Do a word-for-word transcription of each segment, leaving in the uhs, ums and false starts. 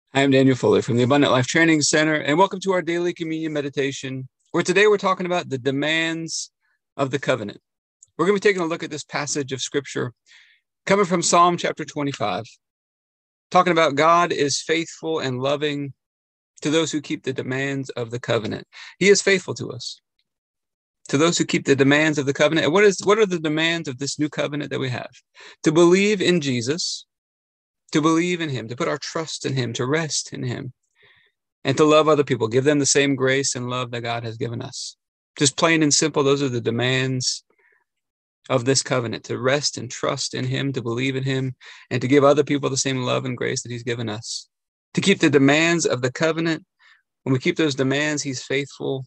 I am Daniel Fuller from the Abundant Life Training Center, and welcome to our daily communion meditation, where today we're talking about the demands of the covenant. We're going to be taking a look at this passage of Scripture coming from Psalm chapter twenty-five, talking about God is faithful and loving to those who keep the demands of the covenant. He is faithful to us, to those who keep the demands of the covenant. And what is what are the demands of this new covenant that we have? To believe in Jesus, to believe in him, to put our trust in him, to rest in him, and to love other people, give them the same grace and love that God has given us. Just plain and simple, those are the demands of this covenant, to rest and trust in him, to believe in him, and to give other people the same love and grace that he's given us. To keep the demands of the covenant, when we keep those demands, he's faithful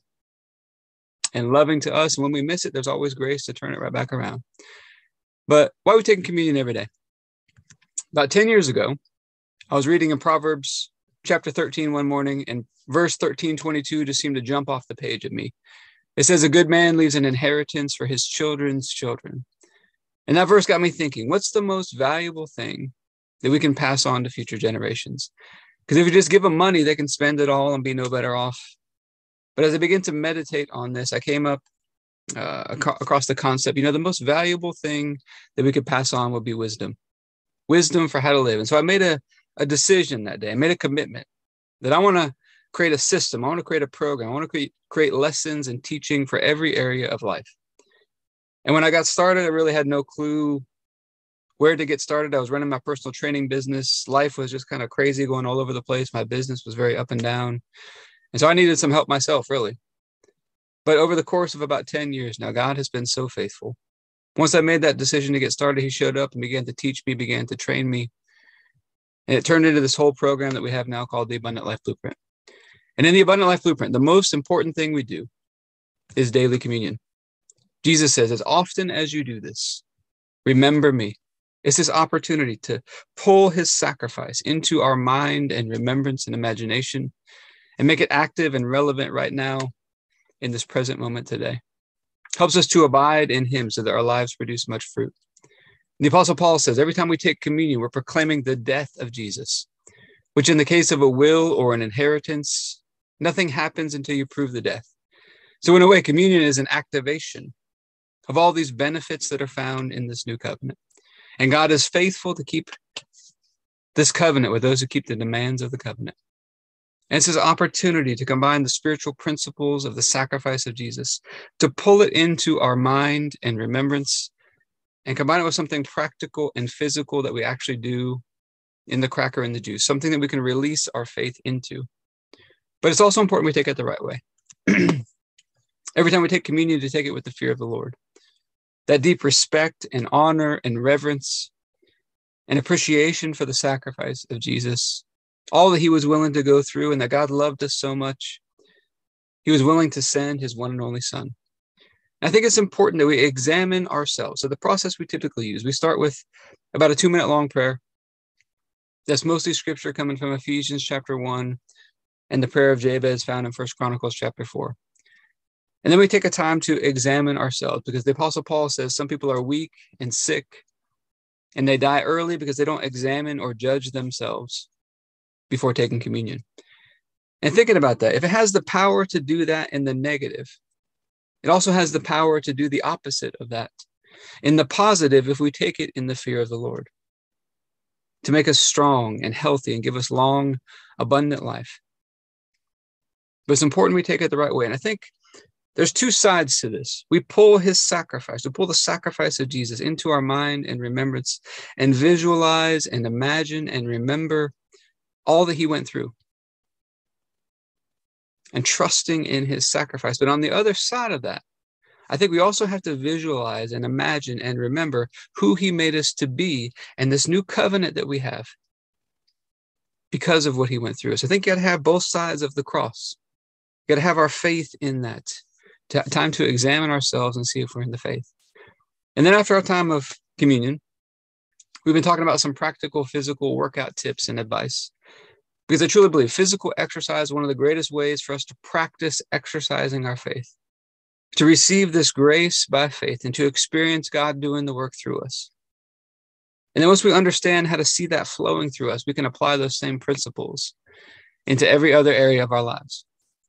and loving to us. And when we miss it, there's always grace to turn it right back around. But why are we taking communion every day? About ten years ago, I was reading in Proverbs chapter thirteen one morning, and verse thirteen twenty-two just seemed to jump off the page at me. It says, a good man leaves an inheritance for his children's children. And that verse got me thinking, what's the most valuable thing that we can pass on to future generations? Because if you just give them money, they can spend it all and be no better off. But as I began to meditate on this, I came up uh, ac- across the concept, you know, the most valuable thing that we could pass on would be wisdom. Wisdom for how to live. And so I made a, a decision that day. I made a commitment that I want to create a system. I want to create a program. I want to create, create lessons and teaching for every area of life. And when I got started, I really had no clue where to get started. I was running my personal training business. Life was just kind of crazy, going all over the place. My business was very up and down. And so I needed some help myself, really. But over the course of about ten years now, God has been so faithful. Once I made that decision to get started, he showed up and began to teach me, began to train me. And it turned into this whole program that we have now called the Abundant Life Blueprint. And in the Abundant Life Blueprint, the most important thing we do is daily communion. Jesus says, as often as you do this, remember me. It's this opportunity to pull his sacrifice into our mind and remembrance and imagination and make it active and relevant right now in this present moment today. Helps us to abide in him so that our lives produce much fruit. And the Apostle Paul says, every time we take communion, we're proclaiming the death of Jesus, which in the case of a will or an inheritance, nothing happens until you prove the death. So in a way, communion is an activation of all these benefits that are found in this new covenant. And God is faithful to keep this covenant with those who keep the demands of the covenant. And it's this opportunity to combine the spiritual principles of the sacrifice of Jesus, to pull it into our mind and remembrance, and combine it with something practical and physical that we actually do in the cracker and the juice, something that we can release our faith into. But it's also important we take it the right way. Every time we take communion, to take it with the fear of the Lord. That deep respect and honor and reverence and appreciation for the sacrifice of Jesus, all that he was willing to go through, and that God loved us so much, he was willing to send his one and only son. And I think it's important that we examine ourselves. So the process we typically use, we start with about a two minute long prayer. That's mostly scripture coming from Ephesians chapter one and the prayer of Jabez found in First Chronicles chapter four. And then we take a time to examine ourselves, because the Apostle Paul says some people are weak and sick and they die early because they don't examine or judge themselves before taking communion. And thinking about that, if it has the power to do that in the negative, it also has the power to do the opposite of that in the positive, if we take it in the fear of the Lord, to make us strong and healthy and give us long, abundant life. But it's important we take it the right way. And I think there's two sides to this. We pull his sacrifice, we pull the sacrifice of Jesus into our mind and remembrance, and visualize and imagine and remember all that he went through, and trusting in his sacrifice. But on the other side of that, I think we also have to visualize and imagine and remember who he made us to be and this new covenant that we have because of what he went through. So I think you got to have both sides of the cross. You got to have our faith in that. T- time to examine ourselves and see if we're in the faith. And then after our time of communion, we've been talking about some practical physical workout tips and advice. Because I truly believe physical exercise is one of the greatest ways for us to practice exercising our faith, to receive this grace by faith and to experience God doing the work through us. And then once we understand how to see that flowing through us, we can apply those same principles into every other area of our lives.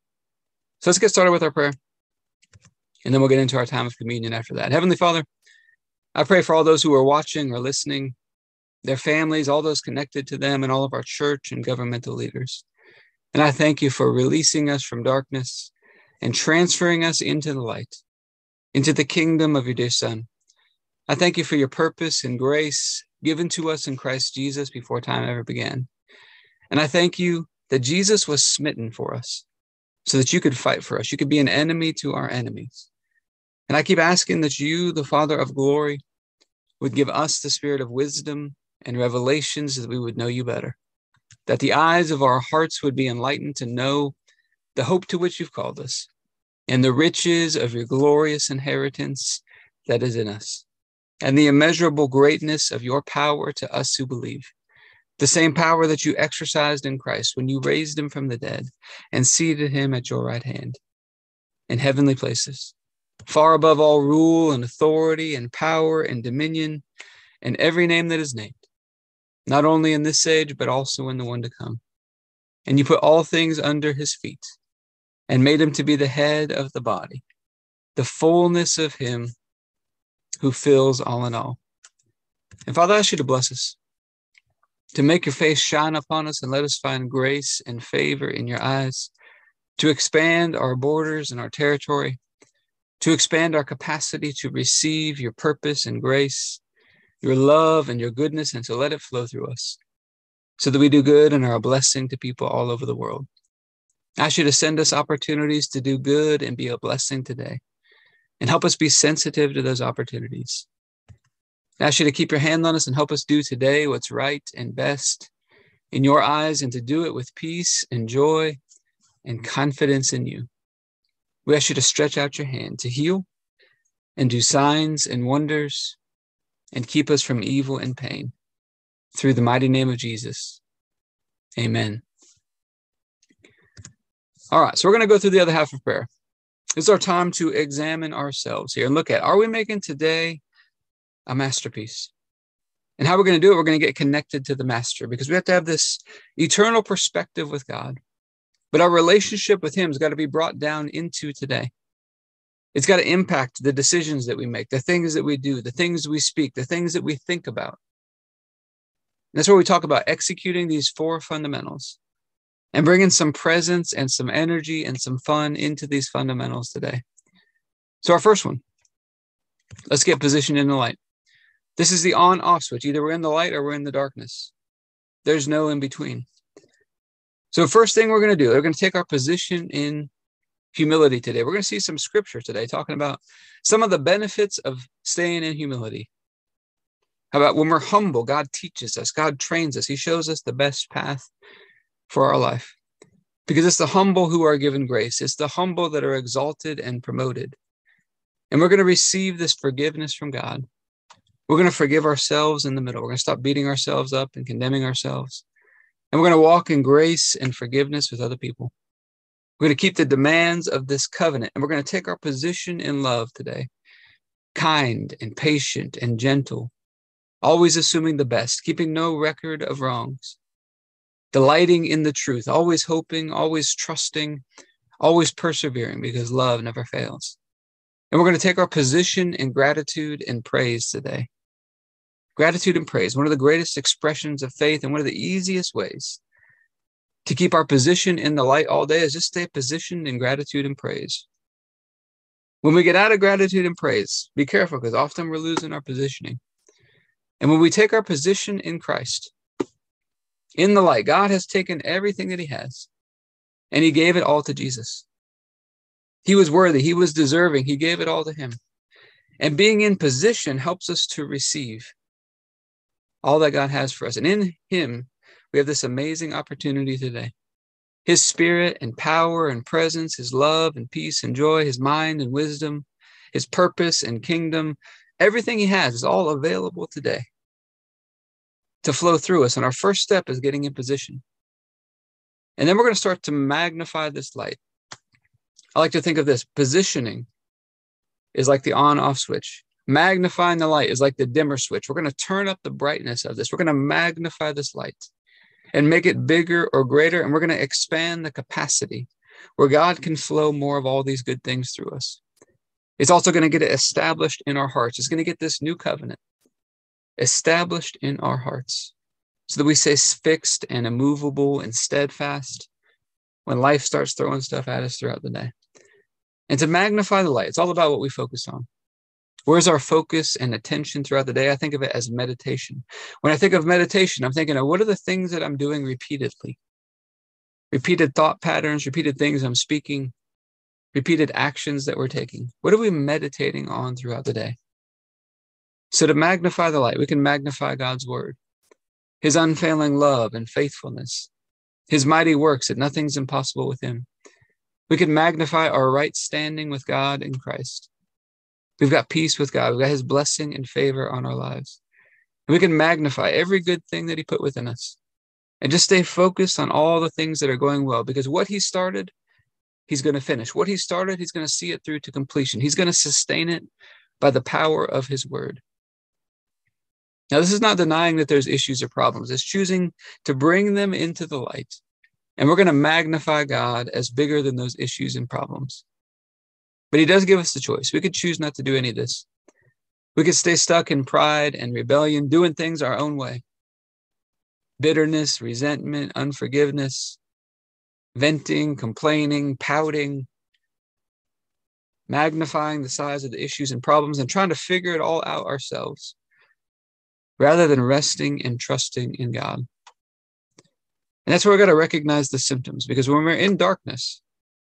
So let's get started with our prayer, and then we'll get into our time of communion after that. Heavenly Father, I pray for all those who are watching or listening, their families, all those connected to them, and all of our church and governmental leaders. And I thank you for releasing us from darkness and transferring us into the light, into the kingdom of your dear Son. I thank you for your purpose and grace given to us in Christ Jesus before time ever began. And I thank you that Jesus was smitten for us so that you could fight for us. You could be an enemy to our enemies. And I keep asking that you, the Father of glory, would give us the spirit of wisdom and revelations that we would know you better, that the eyes of our hearts would be enlightened to know the hope to which you've called us and the riches of your glorious inheritance that is in us, and the immeasurable greatness of your power to us who believe, the same power that you exercised in Christ when you raised him from the dead and seated him at your right hand in heavenly places, far above all rule and authority and power and dominion and every name that is named, not only in this age, but also in the one to come. And you put all things under his feet and made him to be the head of the body, the fullness of him who fills all in all. And Father, I ask you to bless us, to make your face shine upon us and let us find grace and favor in your eyes, to expand our borders and our territory, to expand our capacity to receive your purpose and grace, your love and your goodness, and to let it flow through us so that we do good and are a blessing to people all over the world. I ask you to send us opportunities to do good and be a blessing today, and help us be sensitive to those opportunities. I ask you to keep your hand on us and help us do today what's right and best in your eyes, and to do it with peace and joy and confidence in you. We ask you to stretch out your hand to heal and do signs and wonders and keep us from evil and pain. Through the mighty name of Jesus. Amen. All right, so we're going to go through the other half of prayer. It's our time to examine ourselves here and look at, are we making today a masterpiece? And how we're going to do it, we're going to get connected to the master, because we have to have this eternal perspective with God. But our relationship with him has got to be brought down into today. It's got to impact the decisions that we make, the things that we do, the things we speak, the things that we think about. And that's where we talk about executing these four fundamentals and bringing some presence and some energy and some fun into these fundamentals today. So our first one, let's get positioned in the light. This is the on-off switch. Either we're in the light or we're in the darkness. There's no in between. So first thing we're going to do, we're going to take our position in humility today. We're going to see some scripture today talking about some of the benefits of staying in humility. How about when we're humble, God teaches us, God trains us. He shows us the best path for our life, because it's the humble who are given grace. It's the humble that are exalted and promoted. And we're going to receive this forgiveness from God. We're going to forgive ourselves in the middle. We're going to stop beating ourselves up and condemning ourselves. And we're going to walk in grace and forgiveness with other people. We're going to keep the demands of this covenant, and we're going to take our position in love today. Kind and patient and gentle, always assuming the best, keeping no record of wrongs. Delighting in the truth, always hoping, always trusting, always persevering, because love never fails. And we're going to take our position in gratitude and praise today. Gratitude and praise, one of the greatest expressions of faith and one of the easiest ways to keep our position in the light all day is just stay positioned in gratitude and praise. When we get out of gratitude and praise, be careful, because often we're losing our positioning. And when we take our position in Christ, in the light, God has taken everything that he has, and he gave it all to Jesus. He was worthy. He was deserving. He gave it all to him. And being in position helps us to receive all that God has for us. And in him, we have this amazing opportunity today. His spirit and power and presence, his love and peace and joy, his mind and wisdom, his purpose and kingdom, everything he has is all available today to flow through us. And our first step is getting in position. And then we're going to start to magnify this light. I like to think of this. Positioning is like the on-off switch. Magnifying the light is like the dimmer switch. We're going to turn up the brightness of this. We're going to magnify this light. and make it bigger or greater. And we're going to expand the capacity where God can flow more of all these good things through us. It's also going to get it established in our hearts. It's going to get this new covenant established in our hearts so that we stay fixed and immovable and steadfast when life starts throwing stuff at us throughout the day. And to magnify the light, it's all about what we focus on. Where's our focus and attention throughout the day? I think of it as meditation. When I think of meditation, I'm thinking of what are the things that I'm doing repeatedly? Repeated thought patterns, repeated things I'm speaking, repeated actions that we're taking. What are we meditating on throughout the day? So to magnify the light, we can magnify God's word, his unfailing love and faithfulness, his mighty works, that nothing's impossible with him. We can magnify our right standing with God in Christ. We've got peace with God. We've got his blessing and favor on our lives. And we can magnify every good thing that he put within us and just stay focused on all the things that are going well, because what he started, he's going to finish. What he started, he's going to see it through to completion. He's going to sustain it by the power of his word. Now, this is not denying that there's issues or problems. It's choosing to bring them into the light. And we're going to magnify God as bigger than those issues and problems. But he does give us the choice. We could choose not to do any of this. We could stay stuck in pride and rebellion, doing things our own way. Bitterness, resentment, unforgiveness, venting, complaining, pouting, magnifying the size of the issues and problems and trying to figure it all out ourselves, rather than resting and trusting in God. And that's where we've got to recognize the symptoms, because when we're in darkness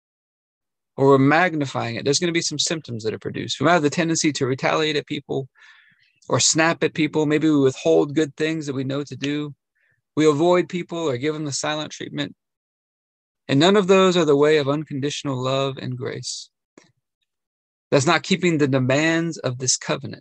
or we're magnifying it, there's going to be some symptoms that are produced. We might have the tendency to retaliate at people or snap at people. Maybe we withhold good things that we know to do. We avoid people or give them the silent treatment. And none of those are the way of unconditional love and grace. That's not keeping the demands of this covenant,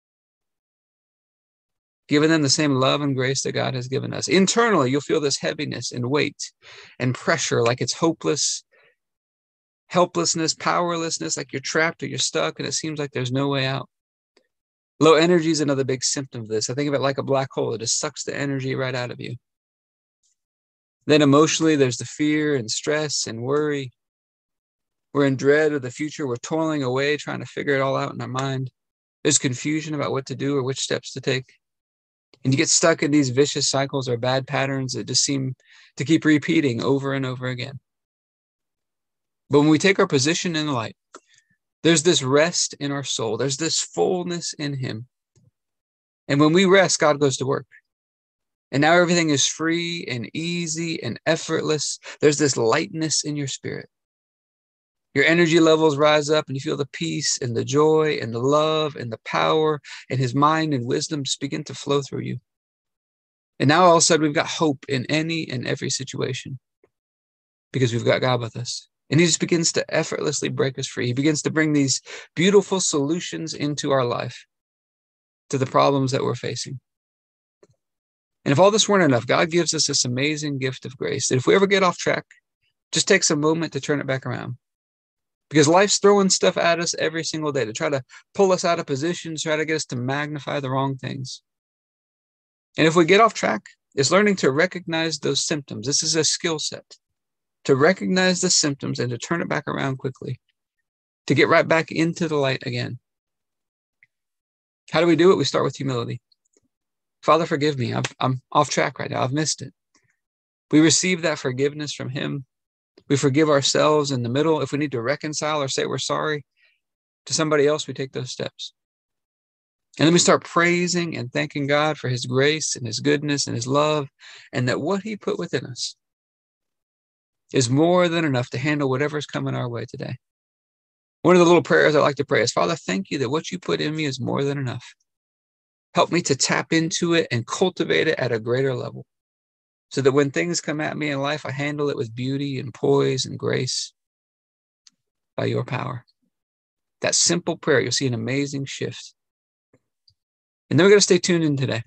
giving them the same love and grace that God has given us. Internally, you'll feel this heaviness and weight and pressure, like it's hopeless, helplessness, powerlessness, like you're trapped or you're stuck and it seems like there's no way out. Low energy is another big symptom of this. I think of it like a black hole. It just sucks the energy right out of you. Then emotionally, there's the fear and stress and worry. We're in dread of the future. We're toiling away, trying to figure it all out in our mind. There's confusion about what to do or which steps to take. And you get stuck in these vicious cycles or bad patterns that just seem to keep repeating over and over again. But when we take our position in the light, there's this rest in our soul. There's this fullness in him. And when we rest, God goes to work. And now everything is free and easy and effortless. There's this lightness in your spirit. Your energy levels rise up and you feel the peace and the joy and the love and the power and his mind and wisdom just begin to flow through you. And now all of a sudden we've got hope in any and every situation because we've got God with us. And he just begins to effortlessly break us free. He begins to bring these beautiful solutions into our life to the problems that we're facing. And if all this weren't enough, God gives us this amazing gift of grace that if we ever get off track, just takes a moment to turn it back around. Because life's throwing stuff at us every single day to try to pull us out of positions, try to get us to magnify the wrong things. And if we get off track, it's learning to recognize those symptoms. This is a skill set, to recognize the symptoms and to turn it back around quickly, to get right back into the light again. How do we do it? We start with humility. Father, forgive me. I'm, I'm off track right now. I've missed it. We receive that forgiveness from him. We forgive ourselves in the middle. If we need to reconcile or say we're sorry to somebody else, we take those steps. And then we start praising and thanking God for his grace and his goodness and his love, and that what he put within us is more than enough to handle whatever's coming our way today. One of the little prayers I like to pray is, Father, thank you that what you put in me is more than enough. Help me to tap into it and cultivate it at a greater level, so that when things come at me in life, I handle it with beauty and poise and grace by your power. That simple prayer, you'll see an amazing shift. And then we're going to stay tuned in today.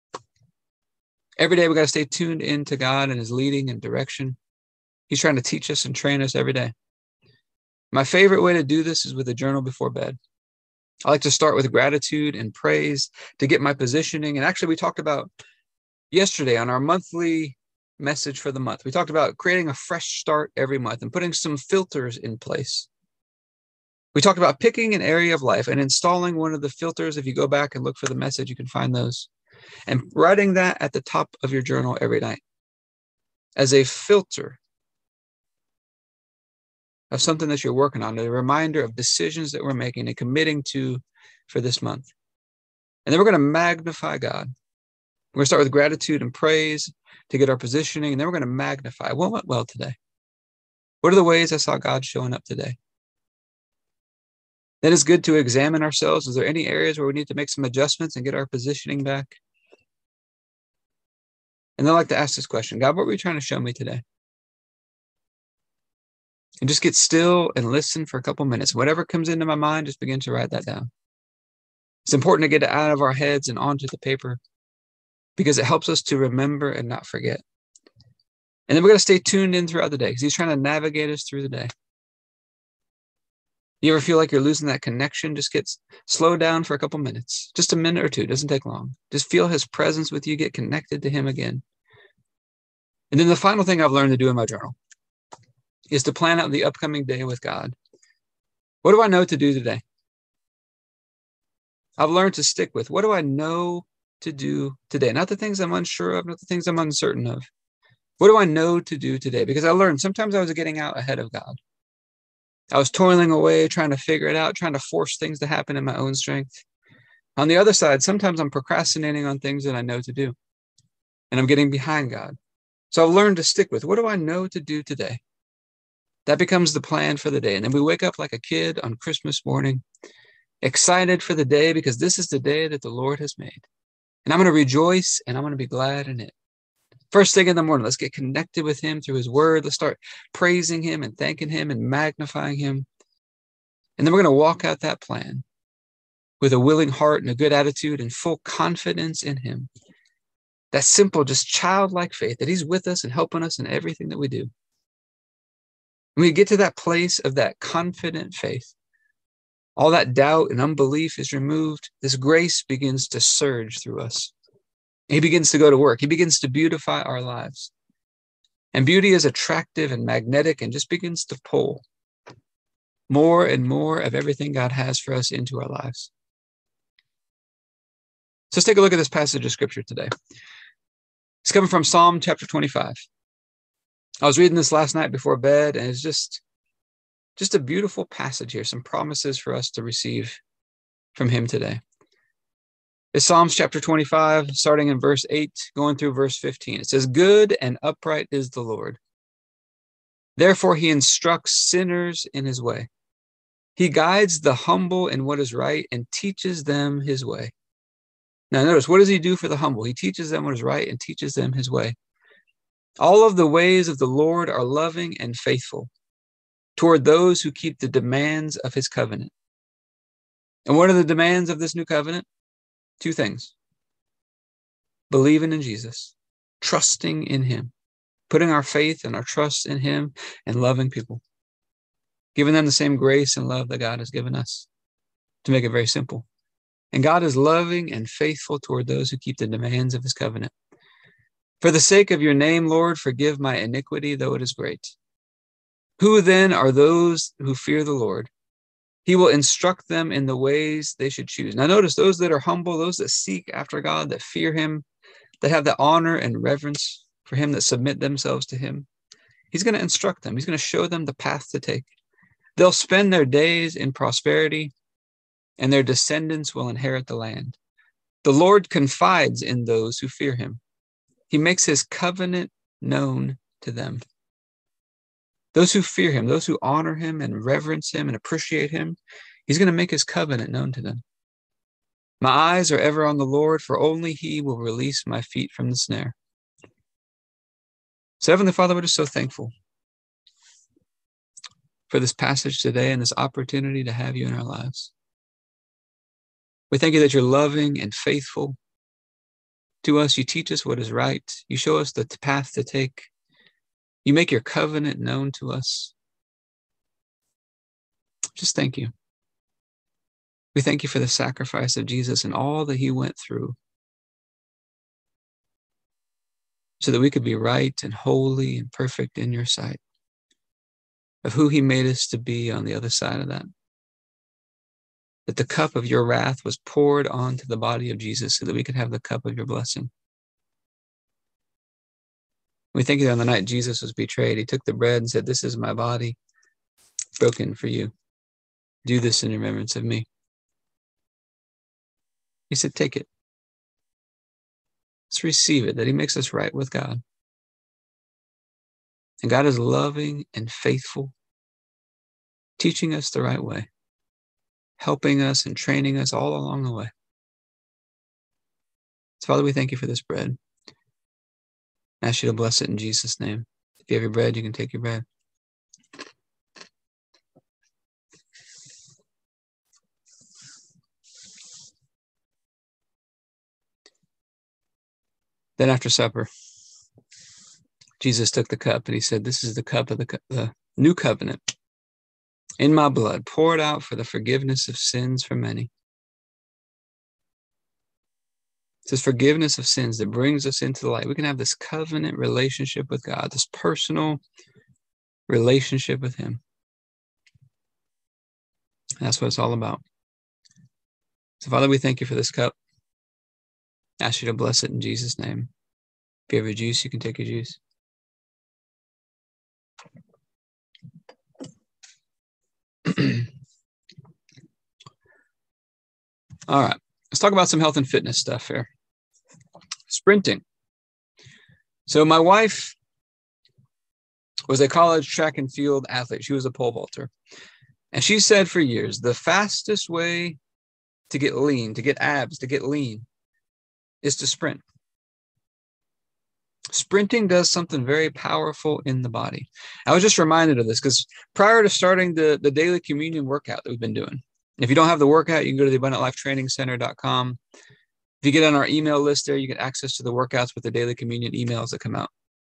Every day, we got to stay tuned in to God and his leading and direction. He's trying to teach us and train us every day. My favorite way to do this is with a journal before bed. I like to start with gratitude and praise to get my positioning. And actually, we talked about yesterday on our monthly message for the month. We talked about creating a fresh start every month and putting some filters in place. We talked about picking an area of life and installing one of the filters. If you go back and look for the message, you can find those. And writing that at the top of your journal every night as a filter of something that you're working on, a reminder of decisions that we're making and committing to for this month. And then we're going to magnify God. We're going to start with gratitude and praise to get our positioning, and then we're going to magnify what went well today. What are the ways I saw God showing up today? Then it's good to examine ourselves. Is there any areas where we need to make some adjustments and get our positioning back? And then I like to ask this question: God, what were you trying to show me today? And just get still and listen for a couple minutes. Whatever comes into my mind, just begin to write that down. It's important to get it out of our heads and onto the paper because it helps us to remember and not forget. And then we're going to stay tuned in throughout the day because he's trying to navigate us through the day. You ever feel like you're losing that connection? Just get slow down for a couple minutes, just a minute or two. It doesn't take long. Just feel his presence with you. Get connected to him again. And then the final thing I've learned to do in my journal is to plan out the upcoming day with God. What do I know to do today? I've learned to stick with, what do I know to do today? Not the things I'm unsure of, not the things I'm uncertain of. What do I know to do today? Because I learned sometimes I was getting out ahead of God. I was toiling away, trying to figure it out, trying to force things to happen in my own strength. On the other side, sometimes I'm procrastinating on things that I know to do, and I'm getting behind God. So I've learned to stick with, what do I know to do today? That becomes the plan for the day. And then we wake up like a kid on Christmas morning, excited for the day because this is the day that the Lord has made. And I'm going to rejoice and I'm going to be glad in it. First thing in the morning, let's get connected with him through his word. Let's start praising him and thanking him and magnifying him. And then we're going to walk out that plan with a willing heart and a good attitude and full confidence in him. That simple, just childlike faith that he's with us and helping us in everything that we do. When we get to that place of that confident faith, all that doubt and unbelief is removed. This grace begins to surge through us. He begins to go to work. He begins to beautify our lives. And beauty is attractive and magnetic and just begins to pull more and more of everything God has for us into our lives. So let's take a look at this passage of scripture today. It's coming from Psalm chapter twenty-five. I was reading this last night before bed, and it's just, just a beautiful passage here, some promises for us to receive from him today. It's Psalms chapter twenty-five, starting in verse eight, going through verse fifteen. It says, "Good and upright is the Lord. Therefore he instructs sinners in his way. He guides the humble in what is right and teaches them his way." Now notice, what does he do for the humble? He teaches them what is right and teaches them his way. "All of the ways of the Lord are loving and faithful toward those who keep the demands of his covenant." And what are the demands of this new covenant? Two things: believing in Jesus, trusting in him, putting our faith and our trust in him, and loving people, giving them the same grace and love that God has given us, to make it very simple. And God is loving and faithful toward those who keep the demands of his covenant. "For the sake of your name, Lord, forgive my iniquity, though it is great. Who then are those who fear the Lord? He will instruct them in the ways they should choose." Now notice, those that are humble, those that seek after God, that fear him, that have the honor and reverence for him, that submit themselves to him, he's going to instruct them. He's going to show them the path to take. They'll spend their days in prosperity, and their descendants will inherit the land. The Lord confides in those who fear him. He makes his covenant known to them. Those who fear him, those who honor him and reverence him and appreciate him, he's going to make his covenant known to them. "My eyes are ever on the Lord, for only he will release my feet from the snare." So Heavenly Father, we're just so thankful for this passage today and this opportunity to have you in our lives. We thank you that you're loving and faithful to us. You teach us what is right. You show us the path to take. You make your covenant known to us. Just thank you. We thank you for the sacrifice of Jesus and all that he went through so that we could be right and holy and perfect in your sight, of who he made us to be on the other side of that. That the cup of your wrath was poured onto the body of Jesus so that we could have the cup of your blessing. We think that on the night Jesus was betrayed, he took the bread and said, "This is my body broken for you. Do this in remembrance of me." He said, take it. Let's receive it, that he makes us right with God. And God is loving and faithful, teaching us the right way, helping us and training us all along the way. So, Father, we thank you for this bread. I ask you to bless it in Jesus' name. If you have your bread, you can take your bread. Then after supper, Jesus took the cup and he said, "This is the cup of the, co- the new covenant in my blood, poured out for the forgiveness of sins for many." It's this forgiveness of sins that brings us into the light. We can have this covenant relationship with God, this personal relationship with him. That's what it's all about. So, Father, we thank you for this cup. I ask you to bless it in Jesus' name. If you have your juice, you can take your juice. All right, let's talk about some health and fitness stuff here. Sprinting. So my wife was a college track and field athlete. She was a pole vaulter. And she said for years, the fastest way to get lean, to get abs, to get lean, is to sprint. Sprinting does something very powerful in the body. I was just reminded of this because prior to starting the, the daily communion workout that we've been doing, if you don't have the workout, you can go to the abundant life training center dot com. If you get on our email list there, you get access to the workouts with the daily communion emails that come out.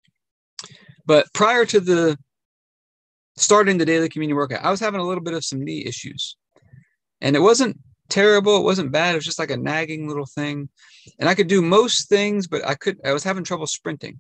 But prior to the starting the daily communion workout, I was having a little bit of some knee issues. And it wasn't terrible. It wasn't bad. It was just like a nagging little thing. And I could do most things, but I could, I was having trouble sprinting.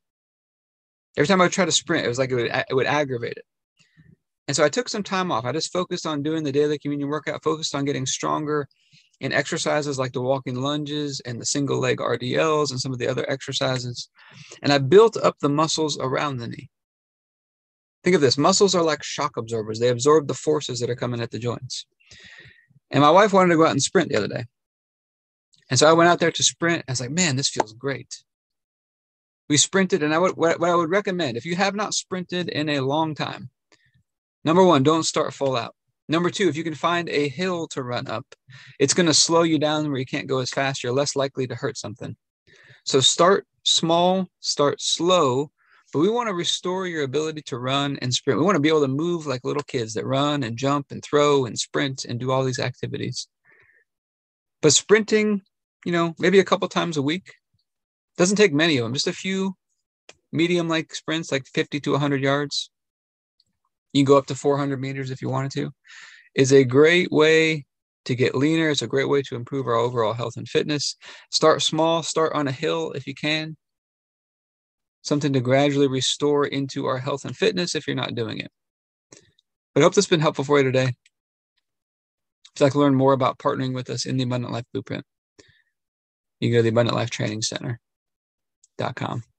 Every time I would try to sprint, it was like it would, it would aggravate it. And so I took some time off. I just focused on doing the daily communion workout, focused on getting stronger in exercises like the walking lunges and the single leg R D Ls and some of the other exercises. And I built up the muscles around the knee. Think of this. Muscles are like shock absorbers. They absorb the forces that are coming at the joints. And my wife wanted to go out and sprint the other day. And so I went out there to sprint. I was like, man, this feels great. We sprinted. And I would, what, what I would recommend, if you have not sprinted in a long time, number one, don't start full out. Number two, if you can find a hill to run up, it's going to slow you down where you can't go as fast. You're less likely to hurt something. So start small, start slow, but we want to restore your ability to run and sprint. We want to be able to move like little kids that run and jump and throw and sprint and do all these activities. But sprinting, you know, maybe a couple times a week, doesn't take many of them, just a few medium-like sprints, like fifty to one hundred yards. You can go up to four hundred meters if you wanted to. Is a great way to get leaner. It's a great way to improve our overall health and fitness. Start small, start on a hill if you can. Something to gradually restore into our health and fitness if you're not doing it. But I hope this has been helpful for you today. If you'd like to learn more about partnering with us in the Abundant Life Blueprint, you can go to the abundant life training center dot com.